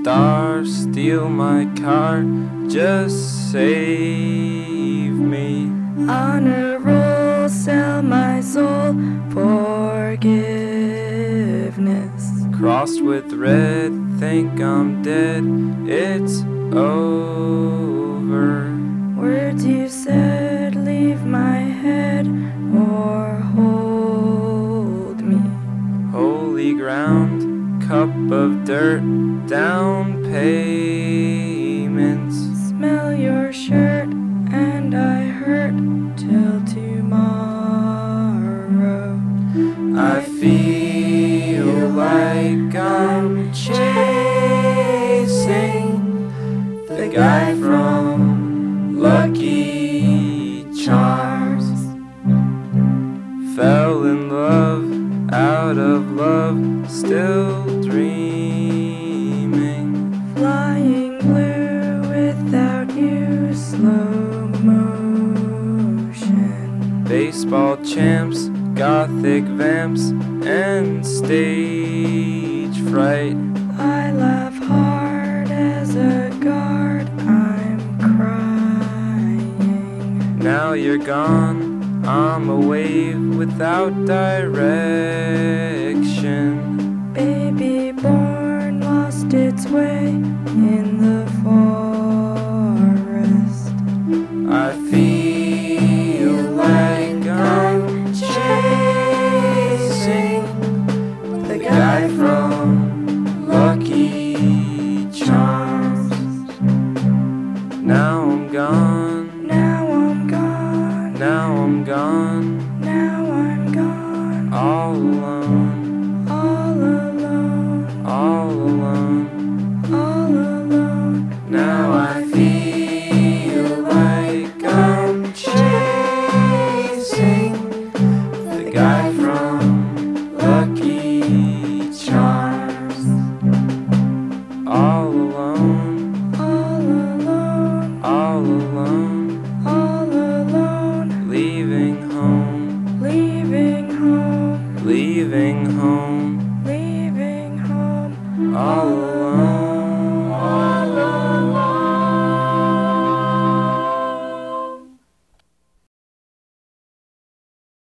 star, steal my car, just save me. On a roll, sell my soul, forgiveness. Crossed with red, think I'm dead, it's over. Words you said, leave my head or hold me. Holy ground, cup of dirt, down payments. Smell your shirt and I hurt till tomorrow. I feel like I'm chasing the guy from Lucky Charms. Fell in love, out of love, still dreaming. Flying blue without you, slow motion. Baseball champs, gothic vamps, and stage fright. I laugh hard as a guard, I'm crying. Now you're gone, I'm a wave without direction. Baby born lost its way in the fall.